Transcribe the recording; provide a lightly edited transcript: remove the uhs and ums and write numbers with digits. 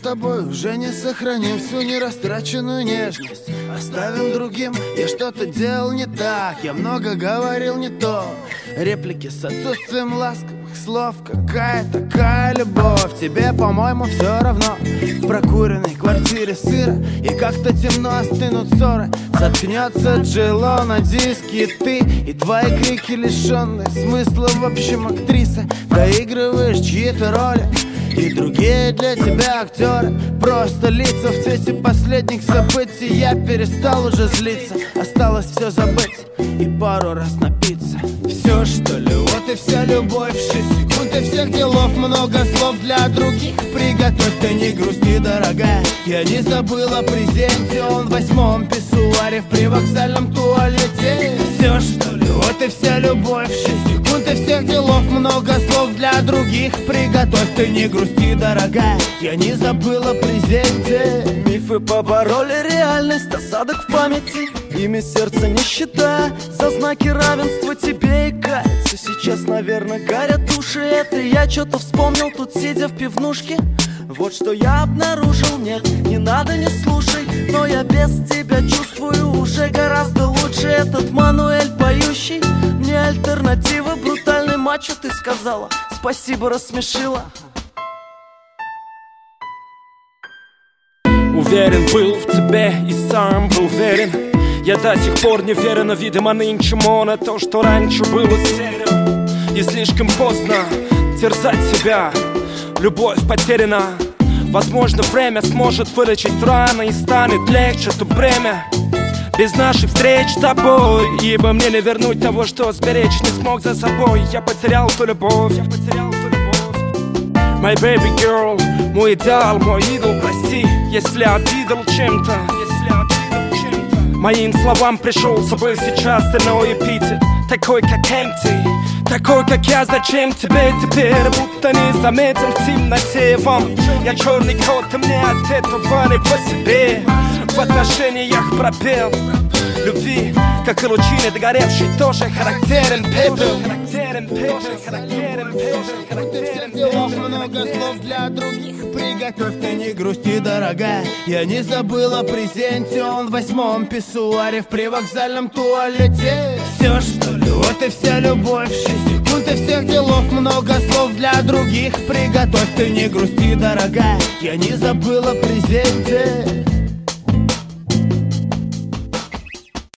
тобой уже не сохраним всю нерастраченную нежность. Оставим другим, я что-то делал не так, я много говорил не то. Реплики с отсутствием ласковых слов. Какая такая любовь? Тебе, по-моему, все равно. В прокуренной квартире сыро, и как-то темно остынут ссоры. Заткнется Джейло на диске, и ты, и твои крики, лишенные смысла. В общем, актриса, доигрываешь чьи-то роли, и другие для тебя актеры просто лица в цвете последних событий. Я перестал уже злиться, осталось все забыть и пару раз напиться. Все, что ли, вот и вся любовь. 6 секунд и всех делов, много слов для других. Приготовь, ты не грусти, дорогая, я не забыл о презенте. Он в 8-м писсуаре в привокзальном туалете. Все, что ли, вот и вся любовь. 6 секунд и всех делов, много слов для других. Приготовь, ты не грусти, дорогая, я не забыл о презенте. Мифы побороли реальность, осадок в памяти. Имя сердца не считая, за знаки равенства тебе и каяться. Сейчас, наверное, горят уши. Это я что-то вспомнил, тут сидя в пивнушке. Вот что я обнаружил, нет, не надо, не слушай, но я без тебя чувствую уже гораздо лучше. Этот Мануэль поющий, мне альтернатива, брутальный мачо, ты сказала, спасибо, рассмешила. Уверен был в тебе и сам был верен. Я до сих пор не верен, но видимо нынче на то, что раньше было стерео. И слишком поздно терзать себя, любовь потеряна. Возможно, время сможет вылечить раны, и станет легче то бремя без наших встреч с тобой. Ибо мне не вернуть того, что сберечь не смог за собой. Я потерял ту любовь, My baby girl, мой идеал, мой идол, прости, если обидел чем-то. Моим словам пришелся бы сейчас иной эпитет, такой как empty, такой как я, зачем тебе теперь? Будто не заметил в темноте вам. Я черный кот, и мне от этого не по себе. В отношениях пробел любви, как и лучины догоревший, тоже характерен пепел. Делов много слов для других. Приготовь, ты не грусти, дорогая, я не забыл о презенте. Он в 8-м писсуаре в привокзальном туалете. Все, что ли, вот и вся любовь. 6 секунд и всех делов, много слов для других. Приготовь, ты не грусти, дорогая, я не забыл о презенте.